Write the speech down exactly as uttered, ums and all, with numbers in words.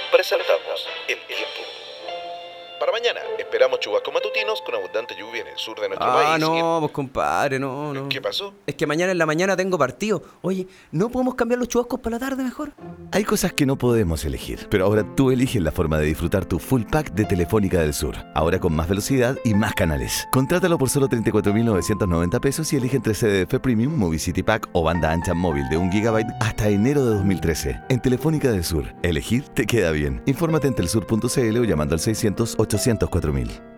presentamos el tiempo. Para mañana esperamos chubascos matutinos con abundante lluvia en el sur de nuestro Ah, país. no, pues compadre, no, no. ¿Qué pasó? Es que mañana en la mañana tengo partido. Oye, ¿no podemos cambiar los chubascos para la tarde mejor? Hay cosas que no podemos elegir, pero ahora tú eliges la forma de disfrutar tu full pack de Telefónica del Sur. Ahora con más velocidad y más canales. Contrátalo por solo treinta y cuatro mil novecientos noventa pesos y elige entre C D F Premium, Movie City Pack o banda ancha móvil de un gigabyte hasta enero de dos mil trece. En Telefónica del Sur, elegir te queda bien. Infórmate en telsur punto c l o llamando al seiscientos ochocientos cuatro mil.